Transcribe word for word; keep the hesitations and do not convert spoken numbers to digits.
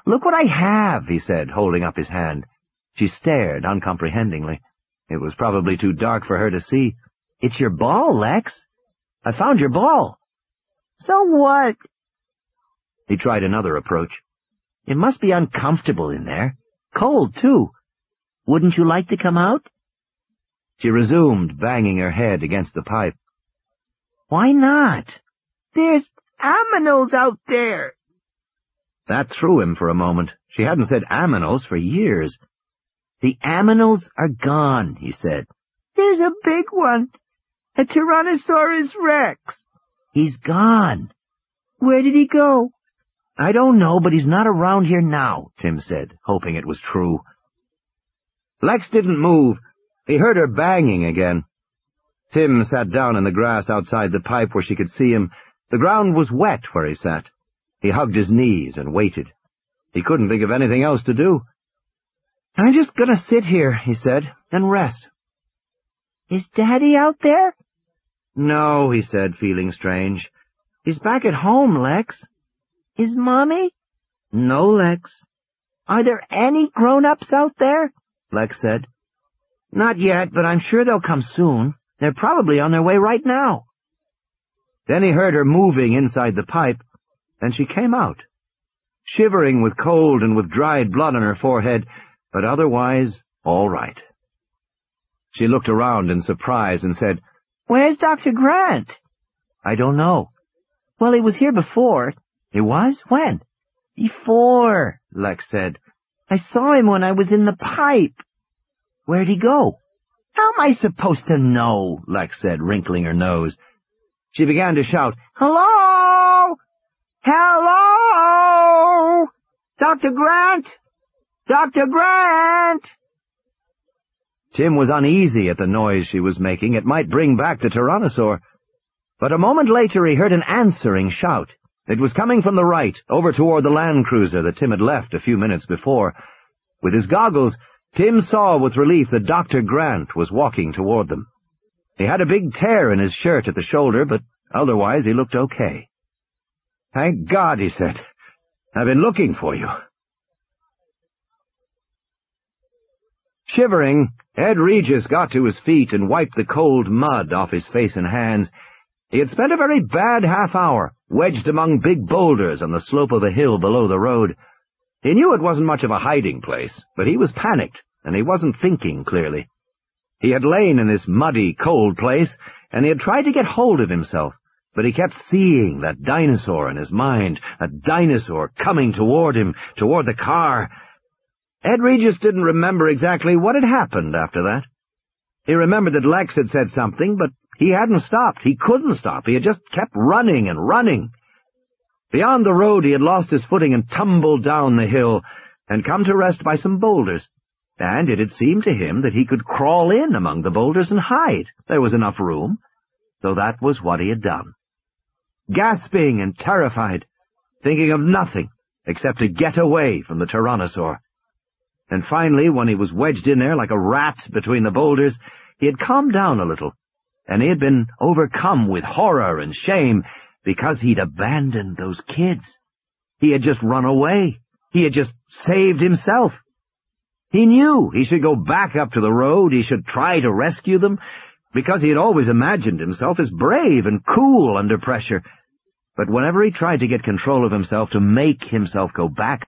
"Look what I have," he said, holding up his hand. She stared uncomprehendingly. It was probably too dark for her to see. "It's your ball, Lex. I found your ball." "So what?" He tried another approach. "It must be uncomfortable in there. Cold, too. Wouldn't you like to come out?" She resumed, banging her head against the pipe. "Why not?" "There's aminos out there." That threw him for a moment. She hadn't said aminos for years. "The aminos are gone," he said. "There's a big one. A Tyrannosaurus Rex." "He's gone." "Where did he go?" "I don't know, but he's not around here now," Tim said, hoping it was true. Lex didn't move. He heard her banging again. Tim sat down in the grass outside the pipe where she could see him. The ground was wet where he sat. He hugged his knees and waited. He couldn't think of anything else to do. "I'm just going to sit here," he said, "and rest." "Is Daddy out there?" "No," he said, feeling strange. "He's back at home, Lex." "Is Mommy?" "No, Lex." "Are there any grown-ups out there?" Lex said. "Not yet, but I'm sure they'll come soon. They're probably on their way right now." Then he heard her moving inside the pipe, and she came out, shivering with cold and with dried blood on her forehead, but otherwise all right. She looked around in surprise and said, "Where's Doctor Grant?" "I don't know." "Well, he was here before." "He was? When?" "Before," Lex said. "I saw him when I was in the pipe." "Where'd he go?" "How am I supposed to know?" Lex said, wrinkling her nose. She began to shout, "Hello! Hello! Doctor Grant! Doctor Grant!" Tim was uneasy at the noise she was making. It might bring back the Tyrannosaur. But a moment later he heard an answering shout. It was coming from the right, over toward the Land Cruiser that Tim had left a few minutes before. With his goggles, Tim saw with relief that Doctor Grant was walking toward them. He had a big tear in his shirt at the shoulder, but otherwise he looked okay. "Thank God," he said. "I've been looking for you." Shivering, Ed Regis got to his feet and wiped the cold mud off his face and hands. He had spent a very bad half hour, wedged among big boulders on the slope of a hill below the road. He knew it wasn't much of a hiding place, but he was panicked, and he wasn't thinking clearly. He had lain in this muddy, cold place, and he had tried to get hold of himself, but he kept seeing that dinosaur in his mind, a dinosaur coming toward him, toward the car. Ed Regis didn't remember exactly what had happened after that. He remembered that Lex had said something, but he hadn't stopped. He couldn't stop. He had just kept running and running. Beyond the road he had lost his footing and tumbled down the hill and come to rest by some boulders, and it had seemed to him that he could crawl in among the boulders and hide. There was enough room, so that was what he had done. Gasping and terrified, thinking of nothing except to get away from the Tyrannosaur. And finally, when he was wedged in there like a rat between the boulders, he had calmed down a little, and he had been overcome with horror and shame because he'd abandoned those kids. He had just run away. He had just saved himself. He knew he should go back up to the road. He should try to rescue them, because he had always imagined himself as brave and cool under pressure. But whenever he tried to get control of himself, to make himself go back,